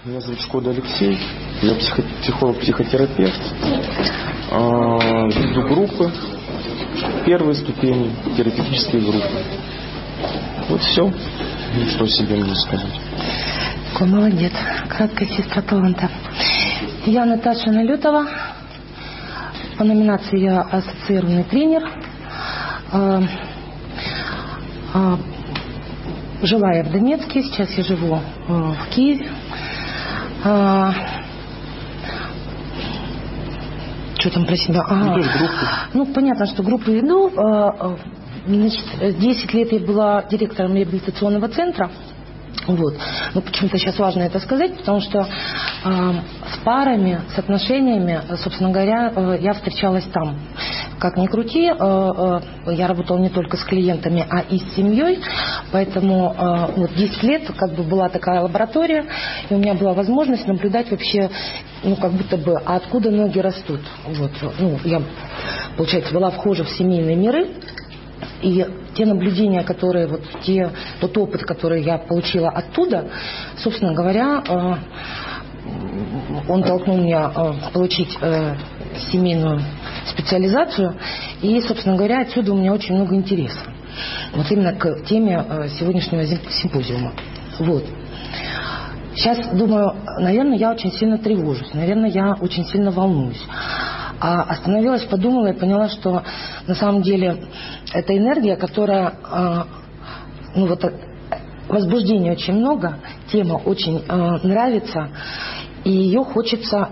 Меня зовут Шкода Алексей, я психолог-психотерапевт, веду группы, первой ступени, терапевтические группы. Вот все, что о себе можно сказать. Какой молодец, краткая сестра таланта. Я Наташа Налютова, по номинации я ассоциированный тренер. Жила я в Донецке, сейчас я живу в Киеве. Что там про себя? Ну, понятно, что группу веду. Значит, 10 лет я была директором реабилитационного центра. Вот. Но почему-то сейчас важно это сказать, потому что с парами, с отношениями, собственно говоря, я встречалась там. Как ни крути, я работала не только с клиентами, а и с семьей, поэтому вот 10 лет как бы была такая лаборатория, и у меня была возможность наблюдать вообще, ну, как будто бы, а откуда ноги растут. Вот. Ну, я, получается, была вхожа в семейные миры, и те наблюдения, которые, вот, тот опыт, который я получила оттуда, собственно говоря, он толкнул меня получить семейную специализацию, и, собственно говоря, отсюда у меня очень много интереса. Вот именно к теме сегодняшнего симпозиума. Вот. Сейчас думаю, наверное, я очень сильно тревожусь, наверное, я очень сильно волнуюсь. А остановилась, подумала и поняла, что на самом деле это энергия, которая, ну вот, возбуждения очень много, тема очень нравится, и ее хочется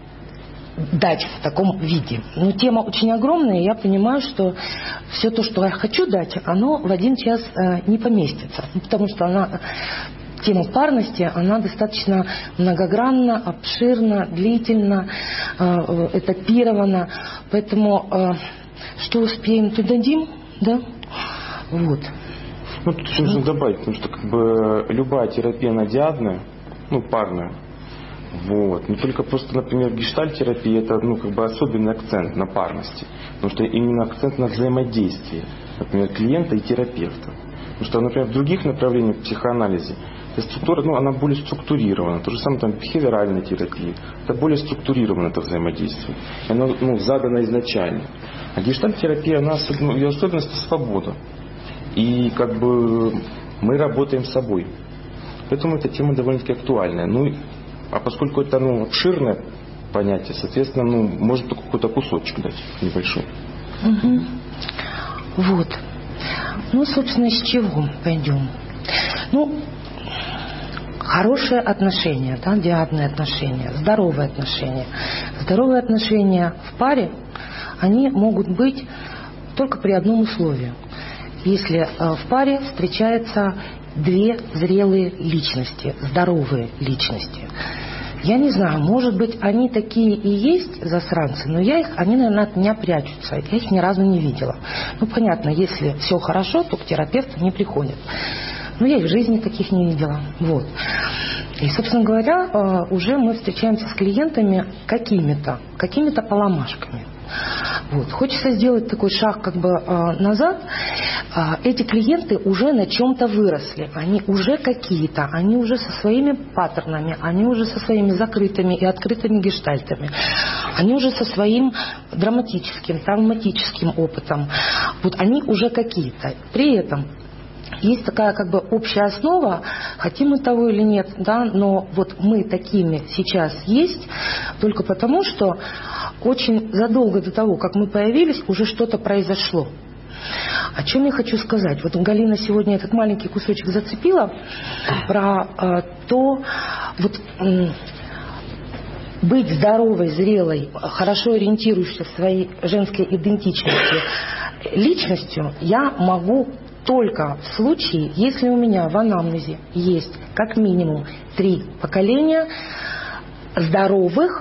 дать в таком виде. Но тема очень огромная, и я понимаю, что все то, что я хочу дать, оно в один час не поместится, потому что тема парности, она достаточно многогранна, обширна, длительна, этапирована. Поэтому что успеем, то дадим, да? Вот. Ну, тут еще нужно добавить, потому что как бы любая терапия, она диадная, ну, парная. Вот. Не только просто, например, гештальт-терапия, это, ну, как бы особенный акцент на парности. Потому что именно акцент на взаимодействии, например, клиента и терапевта. Потому что, например, в других направлениях в психоанализе структура, ну, она более структурирована. То же самое там бихевиоральная терапия. Это более структурировано, это взаимодействие. И оно, ну, задано изначально. А гештальт-терапия, она, ну, ее особенность — свобода. И как бы мы работаем с собой. Поэтому эта тема довольно-таки актуальная. Ну, а поскольку это, ну, обширное понятие, соответственно, ну, может только какой-то кусочек дать небольшой. Угу. Вот. Ну, собственно, с чего пойдем? Ну, хорошие отношения, да, диадные отношения, здоровые отношения. Здоровые отношения в паре, они могут быть только при одном условии. Если в паре встречаются две зрелые личности, здоровые личности. Я не знаю, может быть, они такие и есть, засранцы, но они, наверное, от меня прячутся. Я их ни разу не видела. Ну, понятно, если все хорошо, то к терапевту не приходят. Но я их в жизни таких не видела. Вот. И, собственно говоря, уже мы встречаемся с клиентами какими-то поломашками. Вот. Хочется сделать такой шаг как бы назад. Эти клиенты уже на чем-то выросли. Они уже какие-то, они уже со своими паттернами, они уже со своими закрытыми и открытыми гештальтами. Они уже со своим драматическим, травматическим опытом. Вот они уже какие-то. При этом есть такая как бы общая основа, хотим мы того или нет, да, но вот мы такими сейчас есть только потому, что очень задолго до того, как мы появились, уже что-то произошло. О чем я хочу сказать? Вот Галина сегодня этот маленький кусочек зацепила про то, вот, быть здоровой, зрелой, хорошо ориентирующейся в своей женской идентичности личностью я могу только в случае, если у меня в анамнезе есть как минимум 3 поколения здоровых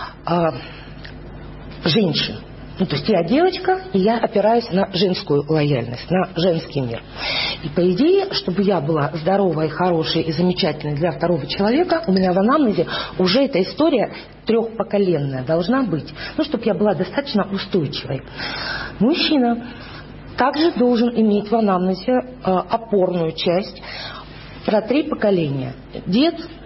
женщин. Ну, то есть я девочка, и я опираюсь на женскую лояльность, на женский мир. И по идее, чтобы я была здоровой, хорошей и замечательной для второго человека, у меня в анамнезе уже эта история 3-поколенная должна быть. Ну, чтобы я была достаточно устойчивой. Мужчина также должен иметь в анамнезе опорную часть про 3 поколения. Дед,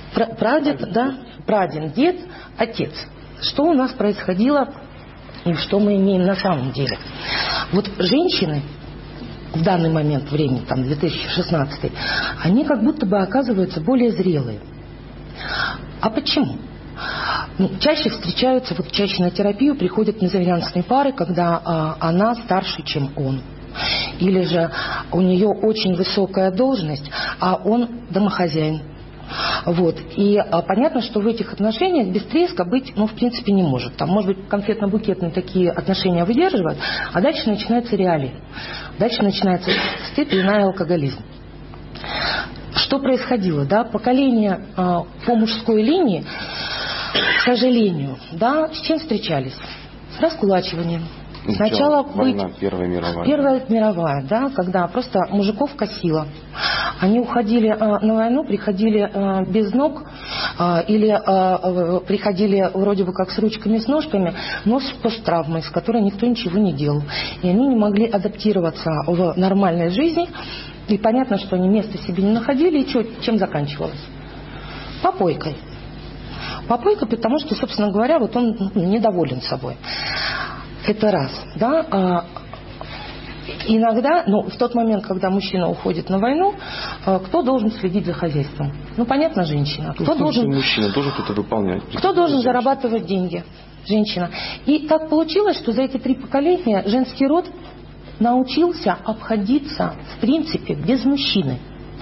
Прадед, да, прадед, дед, отец. Что у нас происходило и что мы имеем на самом деле? Вот женщины в данный момент времени, там 2016, они как будто бы оказываются более зрелые. А почему? Чаще встречаются, вот чаще на терапию приходят независимые пары, когда она старше, чем он. Или же у нее очень высокая должность, а он домохозяин. Вот. И понятно, что в этих отношениях без треска быть, в принципе, не может. Там, может быть, конфетно-букетные такие отношения выдерживают, а дальше начинаются реалии. Дальше начинается стыд, вина и алкоголизм. Что происходило? Да? Поколение по мужской линии, к сожалению, да, с чем встречались? С раскулачиванием. Сначала война, Первая мировая. Первая мировая, да, когда просто мужиков косило. Они уходили на войну, приходили без ног или приходили вроде бы как с ручками, с ножками, но с посттравмой, с которой никто ничего не делал. И они не могли адаптироваться в нормальной жизни. И понятно, что они места себе не находили. И чем заканчивалось? Попойкой. Попойка, потому что, собственно говоря, вот он недоволен собой. Это раз. Да? Иногда, в тот момент, когда мужчина уходит на войну, кто должен следить за хозяйством? Понятно, женщина. Мужчина должен кто-то выполнять. Кто должен зарабатывать деньги? Женщина. И так получилось, что за эти 3 поколения женский род научился обходиться, в принципе, без мужчины.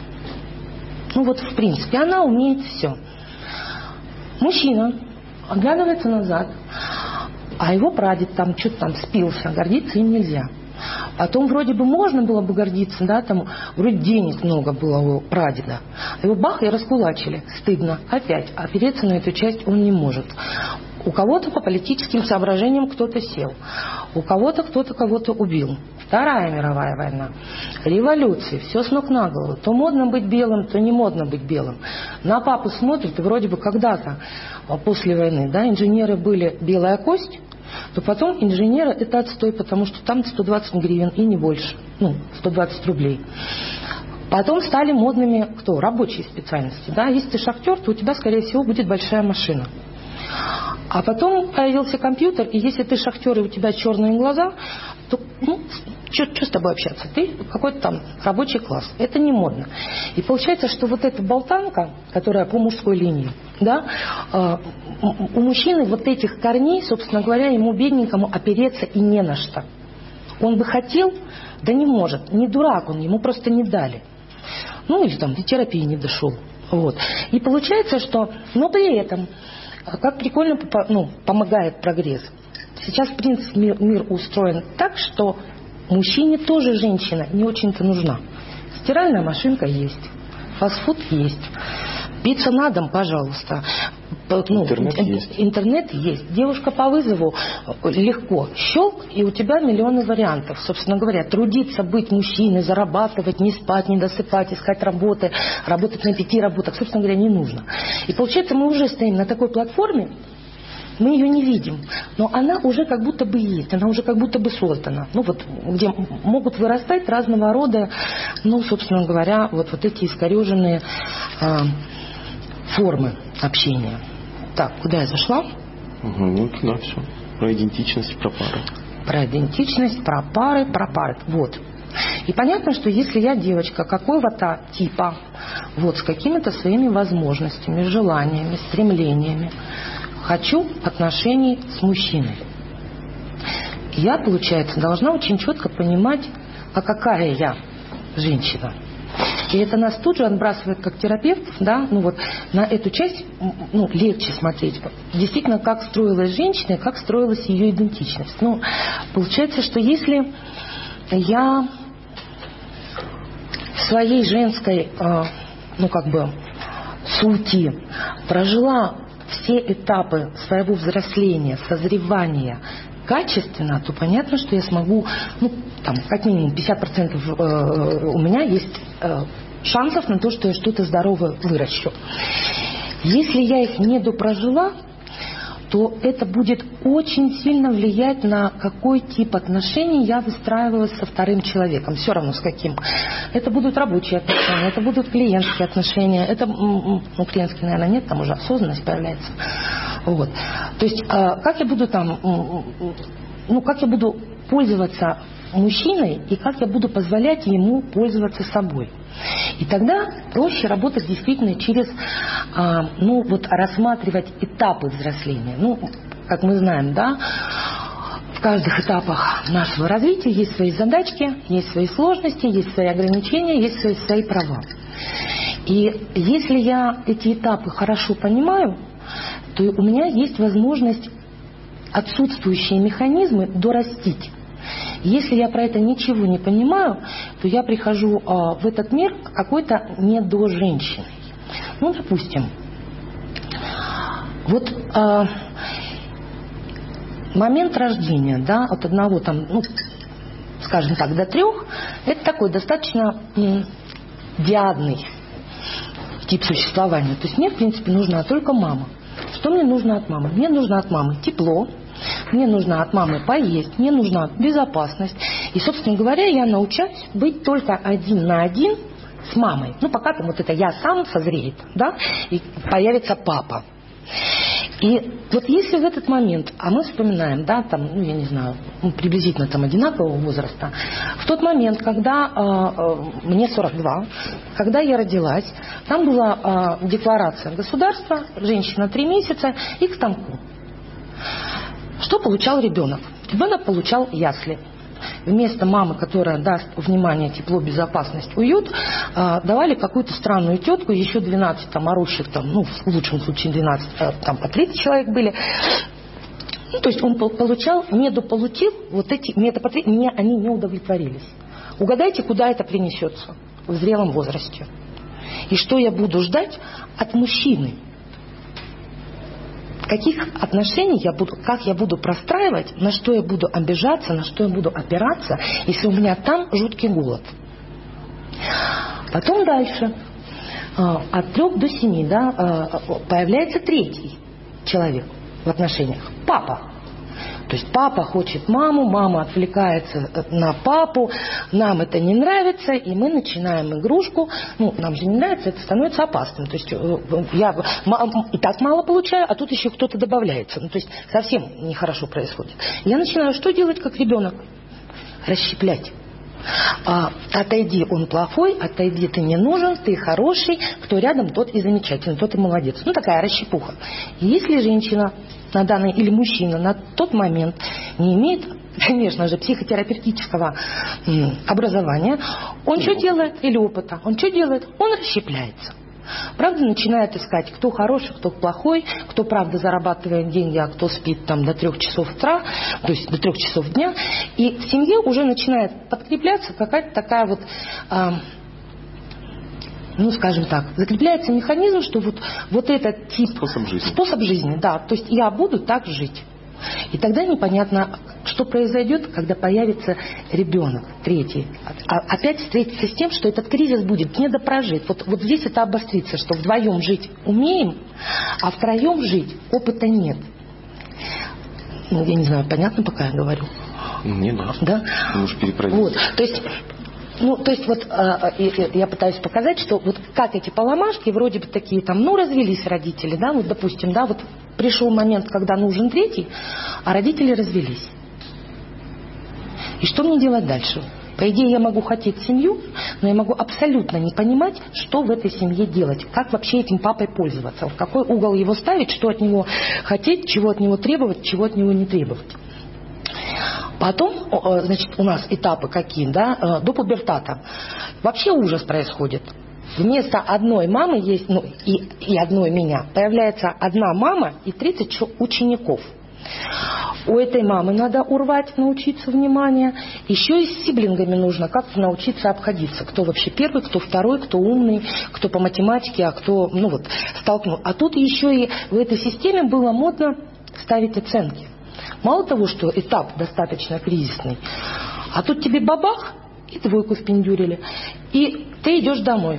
В принципе, она умеет все. Мужчина оглядывается назад, а его прадед там что-то там спился, гордиться им нельзя. Потом вроде бы можно было бы гордиться, да, там вроде денег много было у прадеда. А его бах и раскулачили. Стыдно. Опять. Опереться на эту часть он не может. У кого-то по политическим соображениям кто-то сел. У кого-то кто-то кого-то убил. Вторая мировая война. Революции. Все с ног на голову. То модно быть белым, то не модно быть белым. На папу смотрят, и вроде бы когда-то после войны, да, инженеры были белая кость, то потом инженеры это отстой, потому что там 120 гривен и не больше. 120 рублей. Потом стали модными кто? Рабочие специальности. Да? Если ты шахтер, то у тебя, скорее всего, будет большая машина. А потом появился компьютер, и если ты шахтер и у тебя черные глаза, то что с тобой общаться? Ты какой-то там рабочий класс. Это не модно. И получается, что вот эта болтанка, которая по мужской линии, да, у мужчины вот этих корней, собственно говоря, ему бедненькому опереться и не на что. Он бы хотел, да не может. Не дурак он, ему просто не дали. Или там до терапии не дошел. Вот. И получается, что, но при этом, как прикольно помогает прогресс. Сейчас, в принципе, мир устроен так, что мужчине тоже женщина не очень-то нужна. Стиральная машинка есть, фастфуд есть, пицца на дом, пожалуйста. Интернет есть. Девушка по вызову легко. Щелк, и у тебя миллионы вариантов. Собственно говоря, трудиться, быть мужчиной, зарабатывать, не спать, не досыпать, искать работы, работать на 5 работах, собственно говоря, не нужно. И получается, мы уже стоим на такой платформе, мы ее не видим, но она уже как будто бы есть, она уже как будто бы создана. Где могут вырастать разного рода, собственно говоря, вот эти искореженные формы общения. Так, куда я зашла? Да, все. Про идентичность, про пары. Про идентичность, про пары, Вот. И понятно, что если я девочка какого-то типа, с какими-то своими возможностями, желаниями, стремлениями, хочу отношений с мужчиной, я, получается, должна очень четко понимать, а какая я женщина. И это нас тут же отбрасывает как терапевтов, да, на эту часть, легче смотреть. Действительно, как строилась женщина и как строилась ее идентичность. Получается, что если я в своей женской, сути прожила все этапы своего взросления, созревания качественно, то понятно, что я смогу, как минимум 50% у меня есть шансов на то, что я что-то здоровое выращу. Если я их не допрожила, то это будет очень сильно влиять на какой тип отношений я выстраиваю со вторым человеком. Все равно с каким. Это будут рабочие отношения, это будут клиентские отношения. Это, клиентские, наверное, нет, там уже осознанность появляется. Вот. То есть, как я буду как я буду пользоваться мужчиной и как я буду позволять ему пользоваться собой. И тогда проще работать действительно через, рассматривать этапы взросления. Как мы знаем, да, в каждых этапах нашего развития есть свои задачки, есть свои сложности, есть свои ограничения, есть свои права. И если я эти этапы хорошо понимаю, то у меня есть возможность отсутствующие механизмы дорастить. Если я про это ничего не понимаю, то я прихожу в этот мир какой-то недоженщиной. Допустим, момент рождения, да, от 1, скажем так, до 3, это такой достаточно диадный тип существования. То есть мне, в принципе, нужна только мама. Что мне нужно от мамы? Мне нужно от мамы тепло, мне нужно от мамы поесть, мне нужна безопасность. И, собственно говоря, я научаюсь быть только 1 на 1 с мамой. Пока там это я сам созреет, да, и появится папа. И если в этот момент, а мы вспоминаем, да, я не знаю, приблизительно одинакового возраста, в тот момент, когда мне 42, когда я родилась, там была декларация государства, женщина 3 месяца и к станку. Что получал ребенок? Ребенок получал ясли. Вместо мамы, которая даст внимание, тепло, безопасность, уют, давали какую-то странную тетку, еще 12 орущих, в лучшем случае 12, по 30 человек были. То есть он получал, недополучил, они не удовлетворились. Угадайте, куда это принесется в зрелом возрасте. И что я буду ждать от мужчины? Каких отношений как я буду простраивать, на что я буду обижаться, на что я буду опираться, если у меня там жуткий голод. Потом дальше, от 3 до 7, да, появляется 3-й человек в отношениях. Папа. То есть папа хочет маму, мама отвлекается на папу, нам это не нравится, и мы начинаем игрушку. Нам же не нравится, это становится опасным. То есть я и так мало получаю, а тут еще кто-то добавляется. То есть совсем нехорошо происходит. Я начинаю что делать, как ребенок? Расщеплять. Отойди, он плохой, отойди, ты не нужен, ты хороший, кто рядом, тот и замечательный, тот и молодец. Такая расщепуха. И если женщина или мужчина на тот момент не имеет, конечно же, психотерапевтического образования, он что делает? Или опыта. Он что делает? Он расщепляется. Правда, начинает искать, кто хороший, кто плохой, кто, правда, зарабатывает деньги, а кто спит до 3 часов утра, то есть до 3 часов дня. И в семье уже начинает подкрепляться какая-то такая скажем так, закрепляется механизм, что вот этот тип... Способ жизни, да. То есть я буду так жить. И тогда непонятно, что произойдет, когда появится ребенок, 3-й. Опять встретиться с тем, что этот кризис будет недопрожит. Вот здесь это обострится, что вдвоем жить умеем, а втроем жить опыта нет. Я не знаю, понятно, пока я говорю? Нет, да. Да? Можешь перепроверить. То есть я пытаюсь показать, что как эти поломашки вроде бы такие развелись родители, да, допустим, да, пришел момент, когда нужен 3-й, а родители развелись. И что мне делать дальше? По идее, я могу хотеть семью, но я могу абсолютно не понимать, что в этой семье делать, как вообще этим папой пользоваться, в какой угол его ставить, что от него хотеть, чего от него требовать, чего от него не требовать. Потом, у нас этапы какие, да, до пубертата. Вообще ужас происходит. Вместо одной мамы есть, и одной меня, появляется одна мама и 30 учеников. У этой мамы надо урвать, научиться внимания. Еще и с сиблингами нужно как-то научиться обходиться. Кто вообще первый, кто второй, кто умный, кто по математике, а кто, столкнул. А тут еще и в этой системе было модно ставить оценки. Мало того, что этап достаточно кризисный, а тут тебе бабах и 2 впендюрили. И ты идешь домой.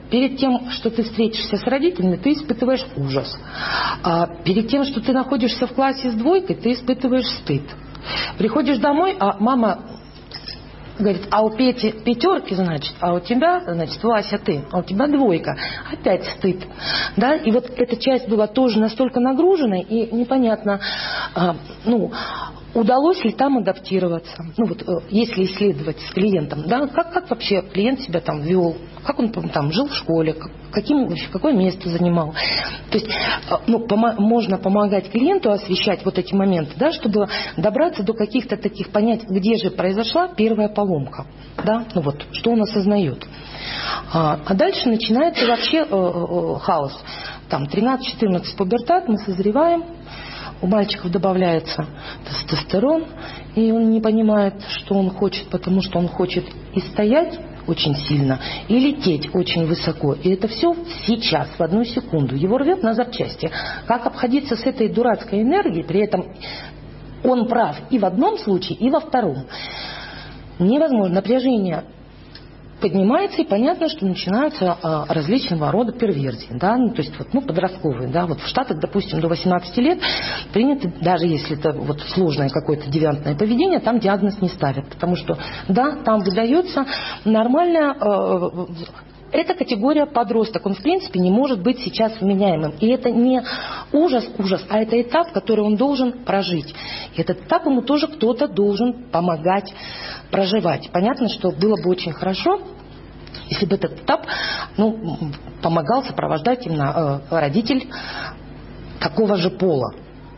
перед тем, что ты встретишься с родителями, ты испытываешь ужас. А перед тем, что ты находишься в классе с двойкой, ты испытываешь стыд. Приходишь домой, а мама говорит, а у Пети пятерки, значит, а у тебя, значит, Вася, ты, а у тебя двойка. Опять стыд. Да? И вот эта часть была тоже настолько нагруженной, и непонятно, удалось ли там адаптироваться. Ну вот, если исследовать с клиентом, да, как вообще клиент себя там вел, как он там жил в школе, какое место занимал. То есть можно помогать клиенту освещать вот эти моменты, да, чтобы добраться до каких-то таких понятий, где же произошла первая поломка, да, ну вот, что он осознает. А дальше начинается вообще хаос. Там 13-14 пубертат, мы созреваем, у мальчиков добавляется тестостерон, и он не понимает, что он хочет, потому что он хочет и стоять очень сильно, и лететь очень высоко. И это все сейчас, в одну секунду. Его рвет на запчасти. Как обходиться с этой дурацкой энергией, при этом он прав и в одном случае, и во втором. Невозможно. Напряжение поднимается, и понятно, что начинаются различного рода перверсии, да, ну, то есть вот, подростковые, да, вот в Штатах, допустим, до 18 лет принято, даже если это вот сложное какое-то девиантное поведение, там диагноз не ставят, потому что, да, там выдается нормальная эта категория подросток, он в принципе не может быть сейчас вменяемым. И это не ужас, а это этап, который он должен прожить. И этот этап ему тоже кто-то должен помогать проживать. Понятно, что было бы очень хорошо, если бы этот этап помогал сопровождать именно родитель такого же пола.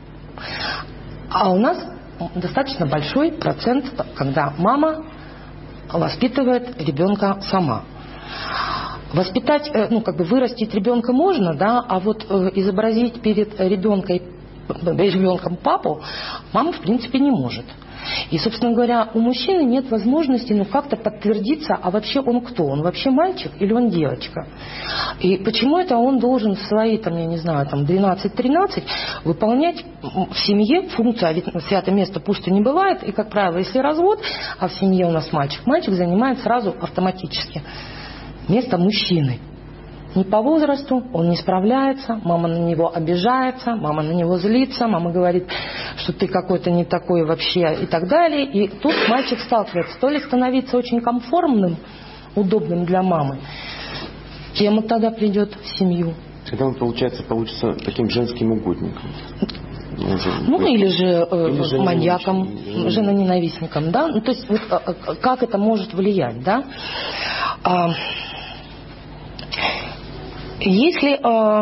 А у нас достаточно большой процент, когда мама воспитывает ребенка сама. Воспитать, вырастить ребенка можно, да, а вот изобразить перед ребенком папу мама в принципе не может. И, собственно говоря, у мужчины нет возможности как-то подтвердиться, а вообще он кто? Он вообще мальчик или он девочка? И почему это он должен в свои, 12-13 выполнять в семье функцию, а ведь святое место пусто не бывает, и, как правило, если развод, а в семье у нас мальчик занимает сразу автоматически место мужчины. Не по возрасту, он не справляется, мама на него обижается, мама на него злится, мама говорит, что ты какой-то не такой вообще и так далее. И тут мальчик сталкивается, то ли становиться очень комфортным, удобным для мамы, кем он тогда придет в семью. Тогда он, получается таким женским угодником. Или же маньяком, женоненавистником, да? То есть как это может влиять, да? Если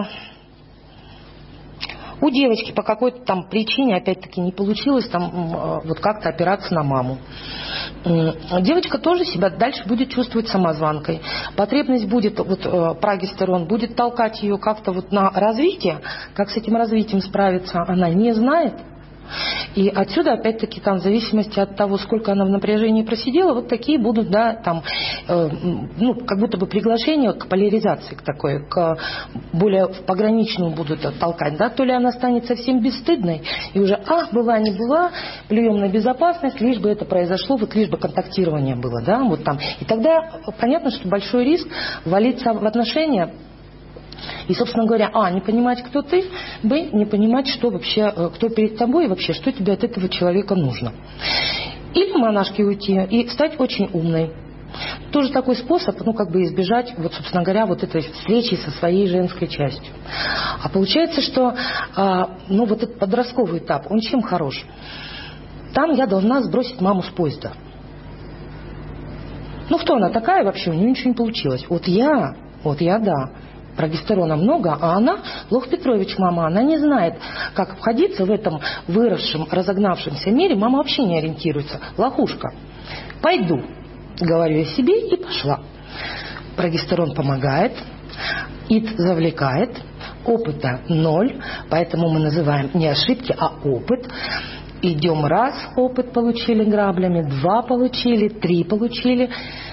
у девочки по какой-то причине, опять-таки, не получилось как-то опираться на маму, девочка тоже себя дальше будет чувствовать самозванкой. Потребность будет, прогестерон будет толкать ее как-то на развитие. Как с этим развитием справиться, она не знает. И отсюда, опять-таки, в зависимости от того, сколько она в напряжении просидела, вот такие будут, да, как будто бы приглашения к поляризации, к более пограничному будут толкать, да, то ли она станет совсем бесстыдной, и уже, была, не была, плюем на безопасность, лишь бы это произошло, лишь бы контактирование было, да, И тогда понятно, что большой риск валиться в отношения. И, собственно говоря, не понимать, кто ты, не понимать, что вообще, кто перед тобой и вообще, что тебе от этого человека нужно. Или в монашки уйти и стать очень умной. Тоже такой способ, избежать, собственно говоря, этой встречи со своей женской частью. А получается, что, этот подростковый этап, он чем хорош? Там я должна сбросить маму с поезда. Кто она такая вообще? У нее ничего не получилось. Я, да. Прогестерона много, а она, Лох Петрович, мама, она не знает, как обходиться в этом выросшем, разогнавшемся мире. Мама вообще не ориентируется. Лохушка. Пойду, говорю я себе, и пошла. Прогестерон помогает, ид завлекает, опыта 0, поэтому мы называем не ошибки, а опыт. Идем раз, опыт получили граблями, 2 получили, 3 получили.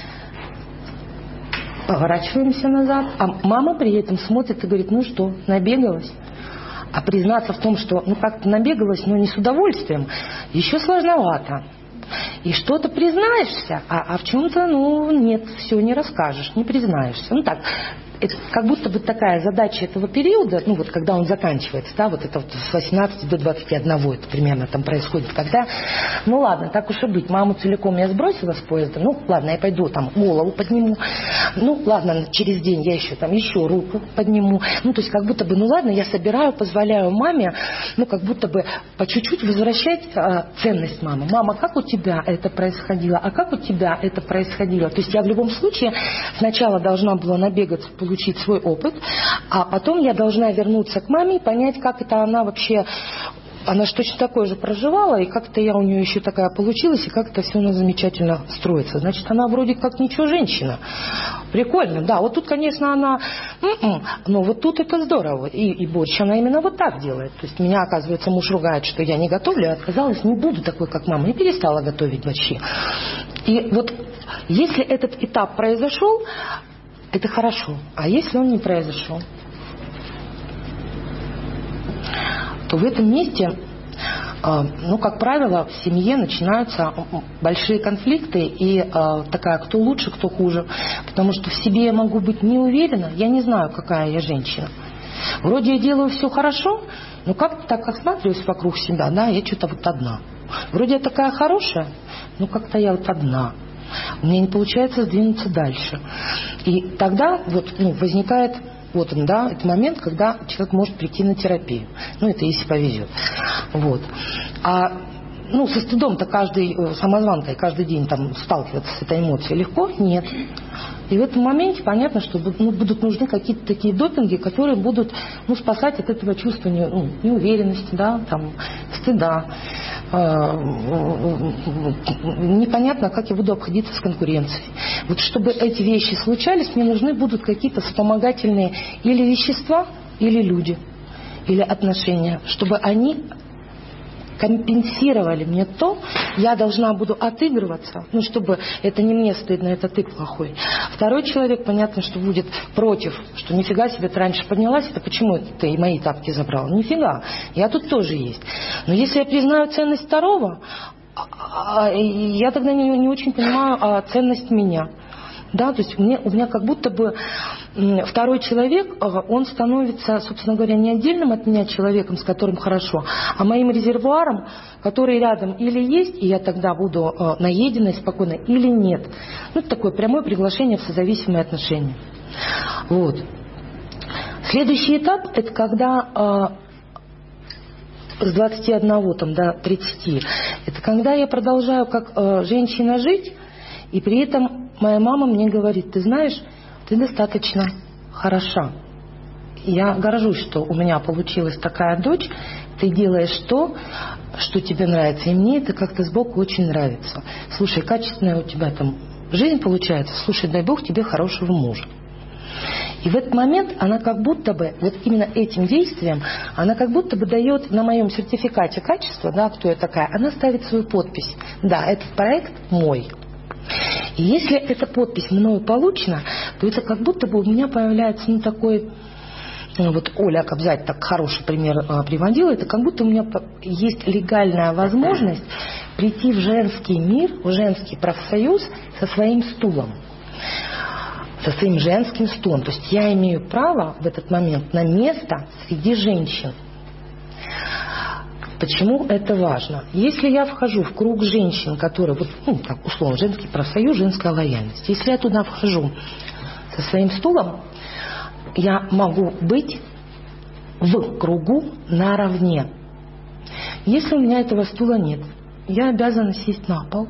Поворачиваемся назад, а мама при этом смотрит и говорит, что, набегалась? А признаться в том, что, как-то набегалась, но не с удовольствием, еще сложновато. И что-то признаешься, а в чем-то, нет, все не расскажешь, не признаешься. это как будто бы такая задача этого периода, ну вот когда он заканчивается, да, вот это вот с 18 до 21, это примерно там происходит, когда, ну ладно, так уж и быть, маму целиком я сбросила с поезда, ну ладно, я пойду там голову подниму, ну ладно, через день я еще руку подниму, ну то есть как будто бы, ну ладно, я собираю, позволяю маме, ну как будто бы по чуть-чуть возвращать ценность мамы. Мама, как у тебя это происходило, а как у тебя это происходило? То есть я в любом случае сначала должна была набегаться, получить свой опыт, а потом я должна вернуться к маме и понять, как это она вообще, она же точно такое же проживала, и как-то я у нее еще такая получилась, и как-то все у нас замечательно строится. Значит, она вроде как ничего женщина. Прикольно, да. Вот тут, конечно, она... но вот тут это здорово. И борщ она именно вот так делает. То есть меня, оказывается, муж ругает, что я не готовлю, я отказалась, не буду такой, как мама, и перестала готовить борщи. И вот если этот этап произошел, это хорошо. А если он не произошел, то в этом месте, ну, как правило, в семье начинаются большие конфликты и такая, кто лучше, кто хуже. Потому что в себе я могу быть не уверена, я не знаю, какая я женщина. Вроде я делаю все хорошо, но как-то так осматриваюсь вокруг себя, да, я что-то вот одна. Вроде я такая хорошая, но как-то я вот одна. У меня не получается сдвинуться дальше. И тогда вот, ну, возникает вот он, да, это момент, когда человек может прийти на терапию. Ну, это если повезет. Вот. А ну, со стыдом-то каждый, самозванкой каждый день там сталкиваться с этой эмоцией легко? Нет. И в этом моменте понятно, что будут нужны какие-то такие допинги, которые будут, ну, спасать от этого чувства неуверенности, да, там, стыда. Непонятно, как я буду обходиться с конкуренцией. Вот чтобы эти вещи случались, мне нужны будут какие-то вспомогательные или вещества, или люди, или отношения, чтобы они компенсировали мне то, я должна буду отыгрываться, ну, чтобы это не мне стыдно, это ты плохой. Второй человек, понятно, что будет против, что нифига себе ты раньше поднялась, это почему ты и мои тапки забрала? Нифига, я тут тоже есть. Но если я признаю ценность второго, я тогда не очень понимаю ценность меня. Да, то есть у меня как будто бы второй человек, он становится, собственно говоря, не отдельным от меня человеком, с которым хорошо, а моим резервуаром, который рядом или есть, и я тогда буду наеденной, спокойной, или нет. Ну, это такое прямое приглашение в созависимые отношения. Вот. Следующий этап, это когда с 21 там, до 30, это когда я продолжаю как женщина жить, и при этом моя мама мне говорит: ты знаешь, ты достаточно хороша. Я горжусь, что у меня получилась такая дочь, ты делаешь то, что тебе нравится. И мне это как-то сбоку очень нравится. Слушай, качественная у тебя там жизнь получается, слушай, дай Бог тебе хорошего мужа. И в этот момент она как будто бы, вот именно этим действием, она как будто бы дает на моем сертификате качества, да, кто я такая, она ставит свою подпись. Да, этот проект мой. И если эта подпись мною получена, то это как будто бы у меня появляется, ну, такой, вот Оля Кобзарь так хороший пример приводила, это как будто у меня есть легальная возможность прийти в женский мир, в женский профсоюз со своим стулом, со своим женским стулом. То есть я имею право в этот момент на место среди женщин. Почему это важно? Если я вхожу в круг женщин, которые, вот, ну, так, условно, женский профсоюз, женская лояльность, если я туда вхожу со своим стулом, я могу быть в кругу наравне. Если у меня этого стула нет, я обязана сесть на пол.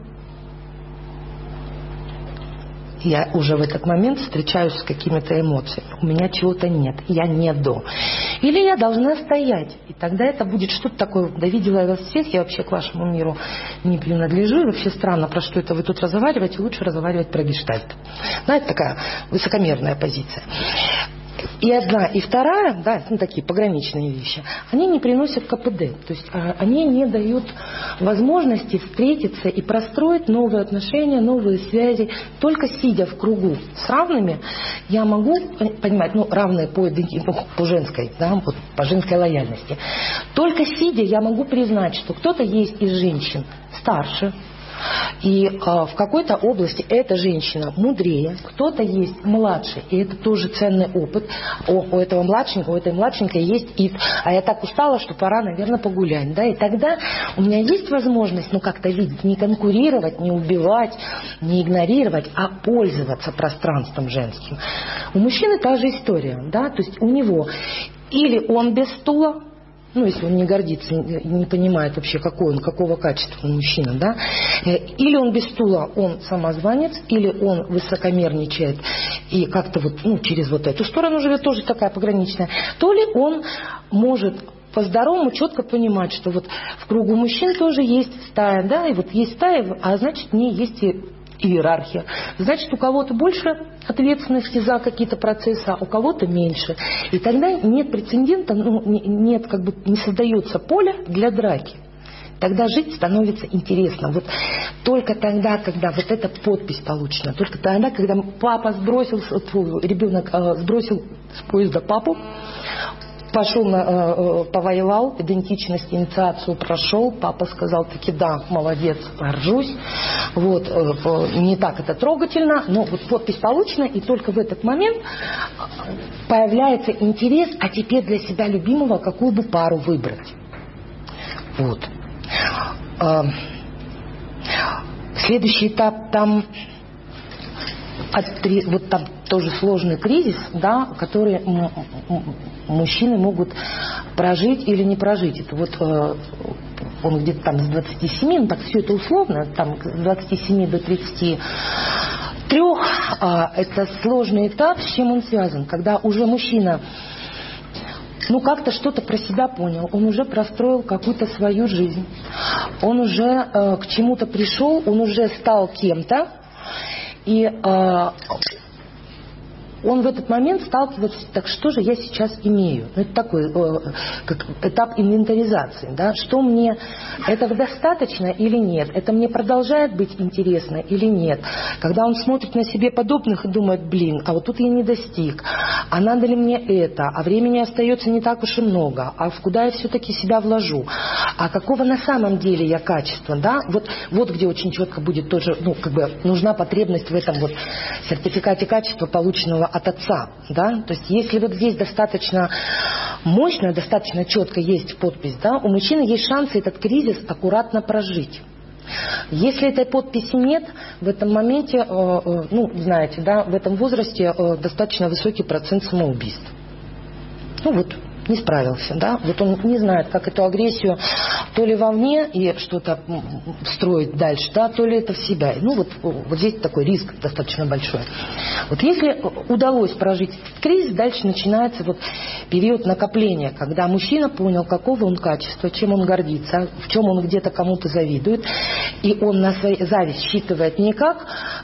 Я уже в этот момент встречаюсь с какими-то эмоциями. У меня чего-то нет, я не до. Или я должна стоять. И тогда это будет что-то такое. Да видела я вас всех, я вообще к вашему миру не принадлежу. И вообще странно, про что это вы тут разговариваете. Лучше разговаривать про гештальт. Знаете, такая высокомерная позиция. И одна, и вторая, да, ну, такие пограничные вещи, они не приносят КПД. То есть они не дают возможности встретиться и простроить новые отношения, новые связи. Только сидя в кругу с равными, я могу понимать, ну, равные по женской, да, вот, по женской лояльности. Только сидя я могу признать, что кто-то есть из женщин старше, И в какой-то области эта женщина мудрее, кто-то есть младше, и это тоже ценный опыт. У этого младшенького, у этой младшенькой есть а я так устала, что пора, наверное, погулять. Да? И тогда у меня есть возможность, как-то видеть, не конкурировать, не убивать, не игнорировать, а пользоваться пространством женским. У мужчины та же история, да, то есть у него или он без стула, если он не гордится, не понимает вообще, какого качества он мужчина, да, или он без стула, он самозванец, или он высокомерничает и как-то через эту сторону живет, тоже такая пограничная, то ли он может по-здоровому четко понимать, что в кругу мужчин тоже есть стая, да, и есть стая, а значит, в ней есть и иерархия. Значит, у кого-то больше ответственности за какие-то процессы, а у кого-то меньше. И тогда нет прецедента, нет, не создается поле для драки. Тогда жить становится интересно. Только тогда, когда эта подпись получена, только тогда, когда ребенок сбросил с поезда папу, пошел, повоевал, идентичность, инициацию прошел, папа сказал таки, да, молодец, горжусь. Не так это трогательно, но подпись получена, и только в этот момент появляется интерес, а теперь для себя любимого какую бы пару выбрать. Следующий этап там там тоже сложный кризис, да, который мужчины могут прожить или не прожить. Это он где-то там с 27, так все это условно, там с 27 до 33. Это сложный этап, с чем он связан, когда уже мужчина как-то что-то про себя понял, он уже простроил какую-то свою жизнь, он уже к чему-то пришел, он уже стал кем-то, и он в этот момент сталкивается, так что же я сейчас имею? Это такой как этап инвентаризации. Да? Что мне, этого достаточно или нет? Это мне продолжает быть интересно или нет? Когда он смотрит на себе подобных и думает, а тут я не достиг, а надо ли мне это? А времени остается не так уж и много. А куда я все-таки себя вложу? А какого на самом деле я качества? Да? Вот где очень четко будет тоже, нужна потребность в этом сертификате качества, полученного от отца, да, то есть если здесь достаточно мощно, достаточно четко есть подпись, да, у мужчины есть шансы этот кризис аккуратно прожить. Если этой подписи нет, в этом моменте, знаете, да, в этом возрасте достаточно высокий процент самоубийств. Не справился, да, он не знает, как эту агрессию то ли вовне и что-то строить дальше, да, то ли это в себя. Здесь такой риск достаточно большой. Если удалось прожить этот кризис, дальше начинается период накопления, когда мужчина понял, какого он качества, чем он гордится, в чем он где-то кому-то завидует, и он на свою зависть считывает не как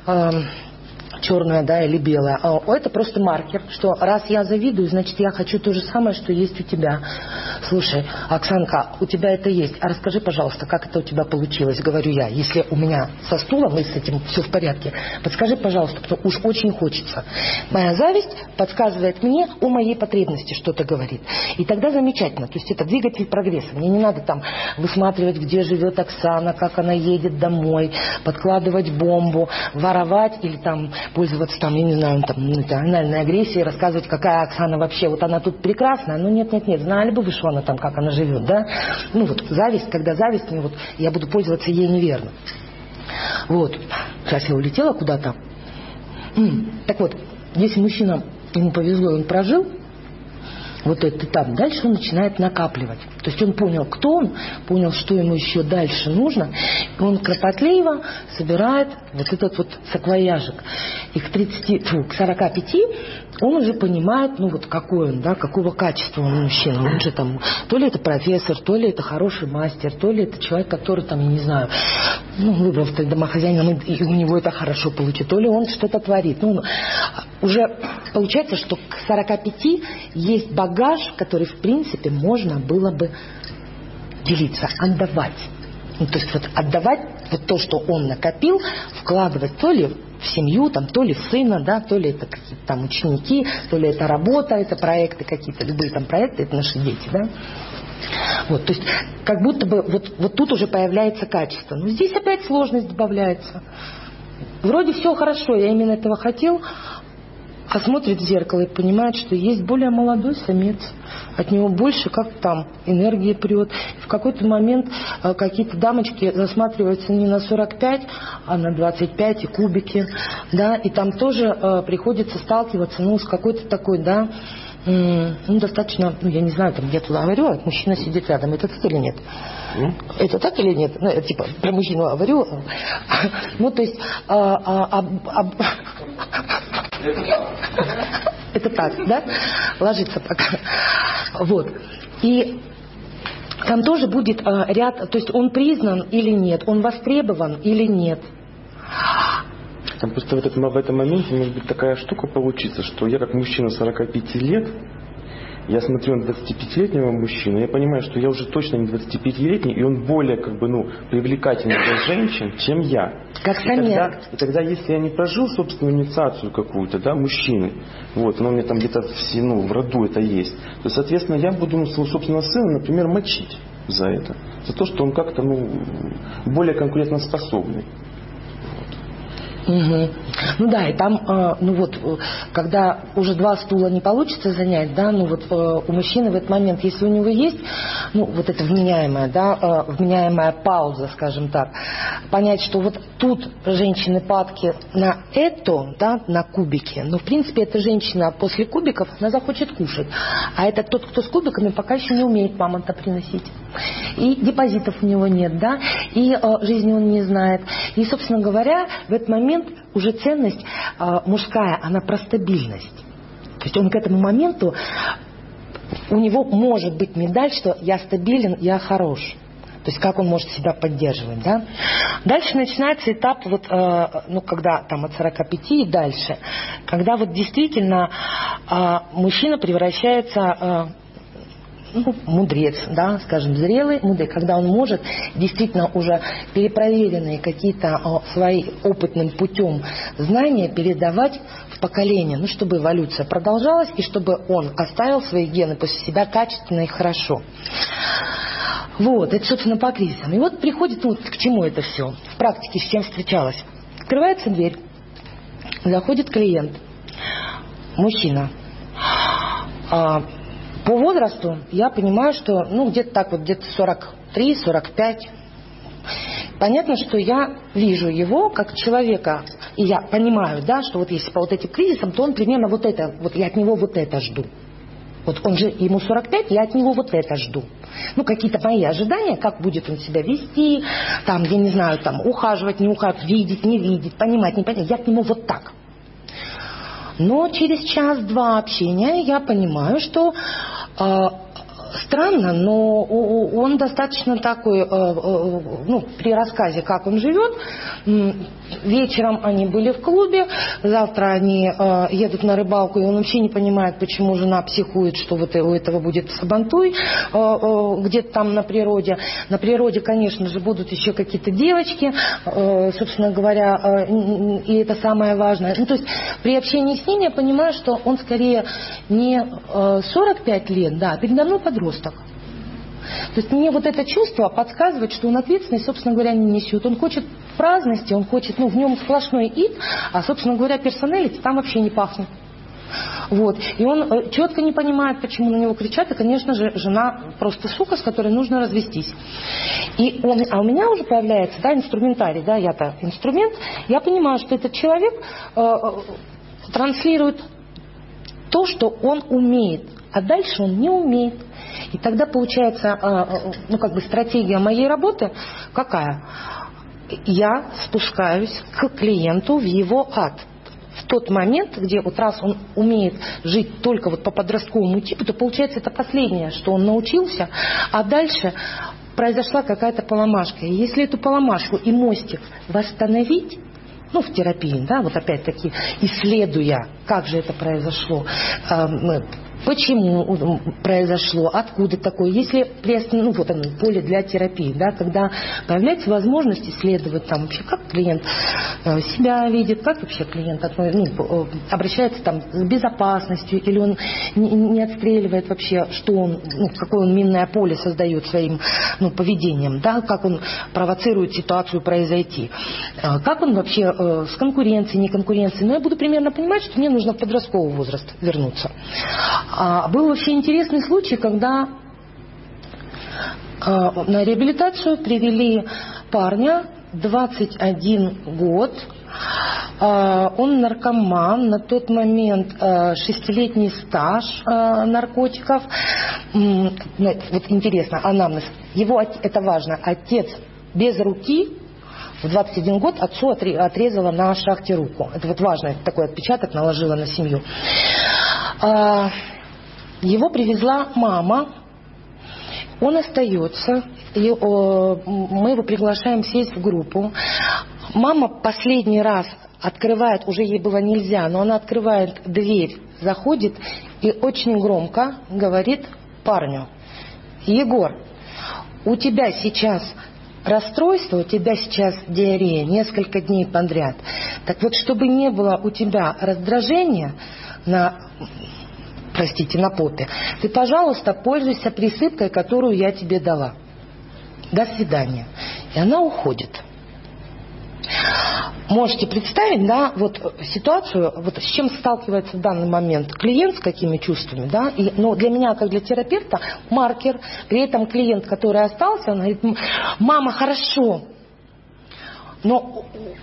черное, да, или белое, а это просто маркер, что раз я завидую, значит я хочу то же самое, что есть у тебя. Слушай, Оксанка, у тебя это есть, а расскажи, пожалуйста, как это у тебя получилось, говорю я, если у меня со стулом и с этим все в порядке, подскажи, пожалуйста, потому уж очень хочется. Моя зависть подсказывает мне о моей потребности, что-то говорит. И тогда замечательно, то есть это двигатель прогресса. Мне не надо там высматривать, где живет Оксана, как она едет домой, подкладывать бомбу, воровать или там пользоваться я не знаю, анальной агрессией, рассказывать, какая Оксана вообще, она тут прекрасная, нет, знали бы вы, что она там, как она живет, да? Зависть, когда зависть, я буду пользоваться ей неверно. Сейчас я улетела куда-то. Так если мужчина, ему повезло, он прожил этот этап, дальше он начинает накапливать. То есть он понял, кто он, понял, что ему еще дальше нужно, и он кропотливо собирает этот саквояжик. И к 45 он уже понимает, какой он, да, какого качества он мужчина. Он же то ли это профессор, то ли это хороший мастер, то ли это человек, который я не знаю, выбрал домохозяина, и у него это хорошо получится, то ли он что-то творит. Уже получается, что к 45 есть багаж, который, в принципе, можно было бы делиться, отдавать. То есть отдавать то, что он накопил, вкладывать то ли в семью, то ли в сына, да, то ли это какие-то ученики, то ли это работа, это проекты какие-то, любые проекты, это наши дети, да. Вот, то есть как будто бы вот тут уже появляется качество. Но здесь опять сложность добавляется. Вроде все хорошо, я именно этого хотел, а смотрит в зеркало и понимает, что есть более молодой самец. От него больше как там энергия прет. В какой-то момент какие-то дамочки засматриваются не на 45, а на 25 и кубики. Да, и там тоже приходится сталкиваться с какой-то такой, да, достаточно, я не знаю, там я туда говорю, а мужчина сидит рядом. Это так или нет? Это так или нет? Ну, я, типа, про мужчину говорю. Ну, то есть... Это так, да? Ложится пока. Вот. И там тоже будет ряд... То есть он признан или нет? Он востребован или нет? Там просто в этом моменте может быть такая штука получится, что я как мужчина 45 лет, я смотрю на 25-летнего мужчину, я понимаю, что я уже точно не 25-летний, и он более привлекательный для женщин, чем я. Как самец. И тогда, если я не прожил собственную инициацию какую-то, да, мужчины, вот, но у меня там где-то в роду это есть, то, соответственно, я буду своего собственного сына, например, мочить за это. За то, что он как-то, более конкурентоспособный. Угу. Ну да, и там, когда уже 2 стула не получится занять, да, у мужчины в этот момент, если у него есть, вот эта вменяемая, да, вменяемая пауза, скажем так, понять, что вот тут женщины падки на это, да, на кубики, но в принципе эта женщина после кубиков, она захочет кушать, а это тот, кто с кубиками, пока еще не умеет мамонта приносить. И депозитов у него нет, да, и жизни он не знает. И, собственно говоря, в этот момент уже ценность мужская, она про стабильность. То есть он к этому моменту, у него может быть медаль, что я стабилен, я хорош. То есть как он может себя поддерживать, да? Дальше начинается этап, когда там от 45 и дальше, когда действительно мужчина превращается... мудрец, да, скажем, зрелый, мудрый, когда он может действительно уже перепроверенные какие-то свои опытным путем знания передавать в поколение, чтобы эволюция продолжалась и чтобы он оставил свои гены после себя качественно и хорошо. Вот, это, собственно, по кризисам. И вот приходит, к чему это все? В практике с чем встречалась? Открывается дверь, заходит клиент, мужчина. По возрасту я понимаю, что где-то так где-то 43-45. Понятно, что я вижу его как человека, и я понимаю, да, что если по этим кризисам, то он примерно я от него это жду. Он же, ему 45, я от него это жду. Какие-то мои ожидания, как будет он себя вести, там, я не знаю, там, ухаживать, не ухаживать, видеть, не видеть, понимать, не понимать, я к нему так. Но через час-два общения я понимаю, что странно, но он достаточно такой, при рассказе, как он живет, вечером они были в клубе, завтра они едут на рыбалку, и он вообще не понимает, почему жена психует, что у этого будет сабантуй где-то там на природе. На природе, конечно же, будут еще какие-то девочки, собственно говоря, и это самое важное. То есть при общении с ним я понимаю, что он скорее не 45 лет, да, а передо мной подросток. То есть мне это чувство подсказывает, что он ответственность, собственно говоря, не несет. Он хочет праздности, он хочет, в нем сплошной ид, а, собственно говоря, персоналити там вообще не пахнет. И он четко не понимает, почему на него кричат, и, конечно же, жена просто сука, с которой нужно развестись. А у меня уже появляется, да, инструментарий, да, я-то инструмент, я понимаю, что этот человек транслирует то, что он умеет, а дальше он не умеет. И тогда получается, стратегия моей работы какая? Я спускаюсь к клиенту в его ад. В тот момент, где раз он умеет жить только по подростковому типу, то получается это последнее, что он научился, а дальше произошла какая-то поломашка. И если эту поломашку и мостик восстановить, в терапии, да, опять-таки исследуя, как же это произошло, почему произошло, откуда такое. Если вот оно, поле для терапии, да, когда появляется возможность исследовать там вообще, как клиент себя видит, как вообще клиент обращается там с безопасностью, или он не отстреливает вообще, что он, какое он минное поле создает своим поведением, да, как он провоцирует ситуацию произойти, как он вообще с конкуренцией, не конкуренцией. Но я буду примерно понимать, что мне нужно в подростковый возраст вернуться. Был вообще интересный случай, когда на реабилитацию привели парня, 21 год, он наркоман, на тот момент 6-летний стаж наркотиков. Вот интересно, анамнез. Его, это важно, отец без руки, в 21 год отцу отрезала на шахте руку. Это вот важно, такой отпечаток наложила на семью. Его привезла мама, он остается, мы его приглашаем сесть в группу. Мама последний раз открывает, уже ей было нельзя, но она открывает дверь, заходит и очень громко говорит парню: Егор, у тебя сейчас расстройство, у тебя сейчас диарея несколько дней подряд. Так вот, чтобы не было у тебя раздражения на попе, ты, пожалуйста, пользуйся присыпкой, которую я тебе дала. До свидания. И она уходит. Можете представить, да, вот ситуацию, вот с чем сталкивается в данный момент клиент, с какими чувствами, да, но для меня, как для терапевта, маркер, при этом клиент, который остался, он говорит: мама, хорошо, но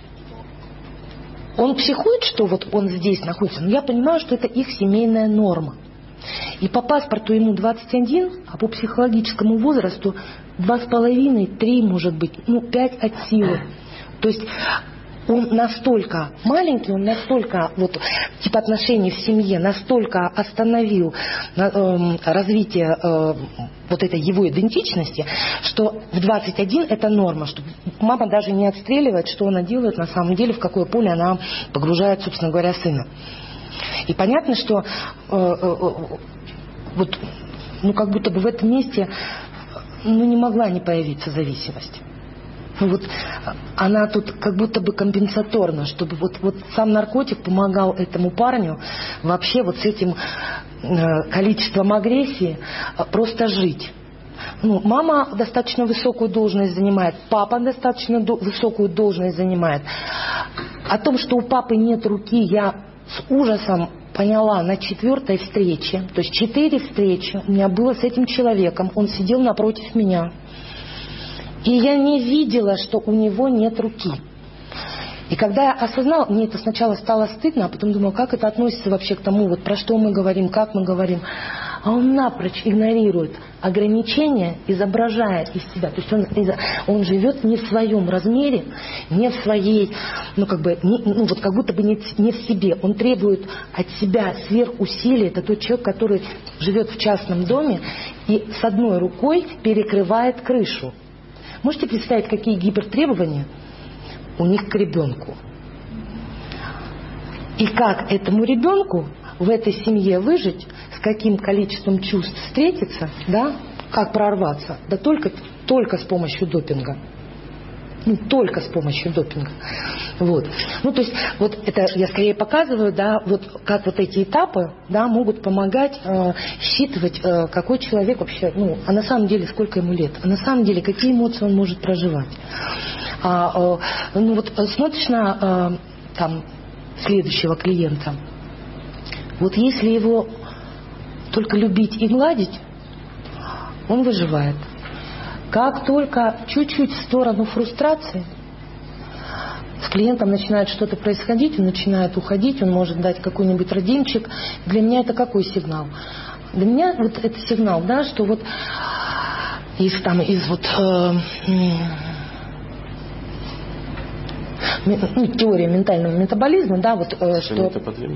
он психует, что вот он здесь находится, но я понимаю, что это их семейная норма. И по паспорту ему 21, а по психологическому возрасту 2,5, 3, может быть, 5 от силы. То есть он настолько маленький, он настолько вот тип отношений в семье настолько остановил развитие вот этой его идентичности, что в 21 это норма, что мама даже не отстреливает, что она делает на самом деле, в какое поле она погружает, собственно говоря, сына. И понятно, что вот, как будто бы в этом месте не могла не появиться зависимость. Вот она тут как будто бы компенсаторна, чтобы вот сам наркотик помогал этому парню вообще вот с этим количеством агрессии просто жить. Мама достаточно высокую должность занимает, папа достаточно высокую должность занимает. О том, что у папы нет руки, я с ужасом поняла на 4-й встрече. То есть 4 встречи у меня было с этим человеком, он сидел напротив меня. И я не видела, что у него нет руки. И когда я осознала, мне это сначала стало стыдно, а потом думала, как это относится вообще к тому, вот про что мы говорим, как мы говорим. А он напрочь игнорирует ограничения, изображая из себя. То есть он живет не в своем размере, не в своей, как будто бы не в себе. Он требует от себя сверхусилий. Это тот человек, который живет в частном доме и с одной рукой перекрывает крышу. Можете представить, какие гипертребования у них к ребенку? И как этому ребенку в этой семье выжить, с каким количеством чувств встретиться, да, как прорваться? Да только с помощью допинга. Только с помощью допинга. Вот. То есть, вот это я скорее показываю, да, вот как вот эти этапы, да, могут помогать считывать, какой человек вообще, а на самом деле сколько ему лет, а на самом деле какие эмоции он может проживать. Смотришь на следующего клиента, вот если его только любить и гладить, он выживает. Как только чуть-чуть в сторону фрустрации, с клиентом начинает что-то происходить, он начинает уходить, он может дать какой-нибудь родимчик. Для меня это какой сигнал? Для меня вот это сигнал, да, что вот теория ментального метаболизма, да, вот что...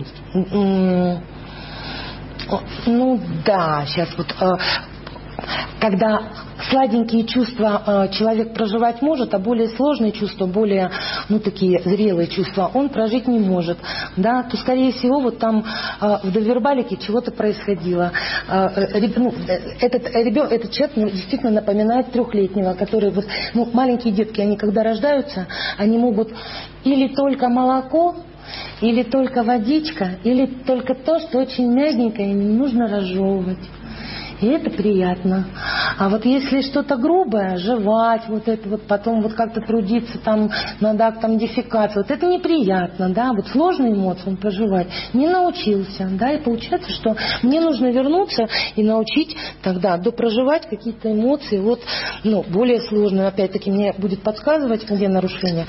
Да, сейчас вот... когда сладенькие чувства человек проживать может, а более сложные чувства, более, такие зрелые чувства он прожить не может, да, то, скорее всего, вот там в довербалике чего-то происходило. Этот человек действительно напоминает трехлетнего, который маленькие детки, они когда рождаются, они могут или только молоко, или только водичка, или только то, что очень мягенькое, и не нужно разжевывать. И это приятно. А вот если что-то грубое, жевать, потом как-то трудиться там над актом дефекации, это неприятно, да, сложные эмоции он проживать не научился, да, и получается, что мне нужно вернуться и научить тогда допроживать какие-то эмоции, более сложные, опять-таки мне будет подсказывать, где нарушение,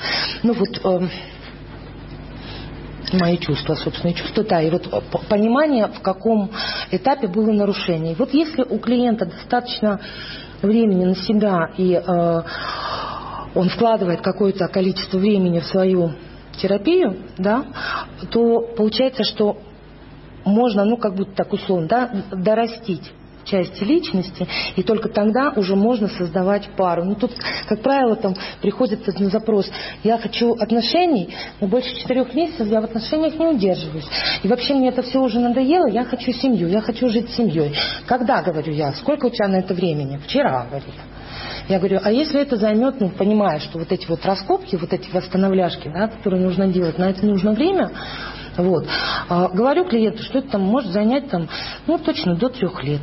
мои чувства, собственные чувства, да, и понимание, в каком этапе было нарушение. Если у клиента достаточно времени на себя, и он вкладывает какое-то количество времени в свою терапию, да, то получается, что можно, так условно, да, дорастить части личности, и только тогда уже можно создавать пару. Тут, как правило, приходит на запрос: я хочу отношений, но больше 4 месяцев я в отношениях не удерживаюсь. И вообще мне это все уже надоело, я хочу семью, я хочу жить семьей. Когда, говорю я, сколько у тебя на это времени? Вчера, говорит. Я говорю, а если это займет, понимая, что эти раскопки, эти восстановляшки, да, которые нужно делать, на это нужно время, говорю клиенту, что это может занять точно до 3 лет.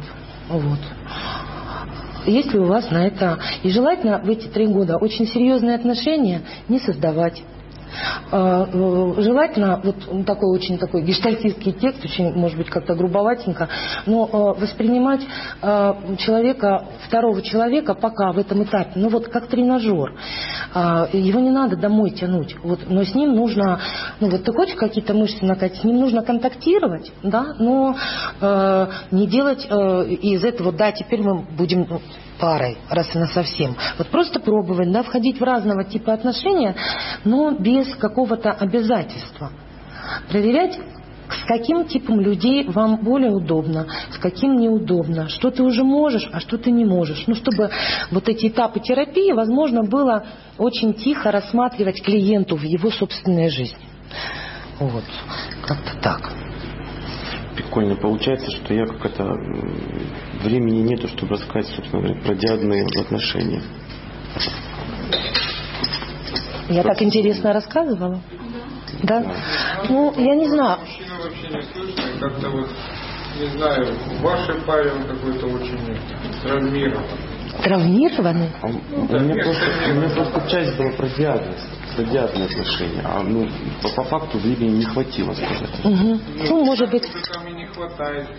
Если у вас на это... И желательно в эти 3 года очень серьезные отношения не создавать. Желательно, такой гештальтистский текст, очень, может быть, как-то грубоватенько, но воспринимать второго человека пока в этом этапе, как тренажер. Его не надо домой тянуть, но с ним нужно, ты хочешь какие-то мышцы накатить, с ним нужно контактировать, да, но не делать из этого, да, теперь мы будем парой, раз и насовсем. Просто пробовать, да, входить в разного типа отношения, но без какого-то обязательства. Проверять, с каким типом людей вам более удобно, с каким неудобно, что ты уже можешь, а что ты не можешь. Чтобы эти этапы терапии, возможно, было очень тихо рассматривать клиенту в его собственной жизни. Как-то так. Прикольно получается, что я времени нету, чтобы рассказать, собственно говоря, про диадные отношения. Я так интересно рассказывала? Да? Я не знаю. Мужчина вообще не слышно, как-то не знаю, в вашей паре он какой-то очень травмированный. Травмированный? У меня просто часть была про диадные отношения, а по факту времени не хватило сказать. Угу. Может быть. Там и не хватает.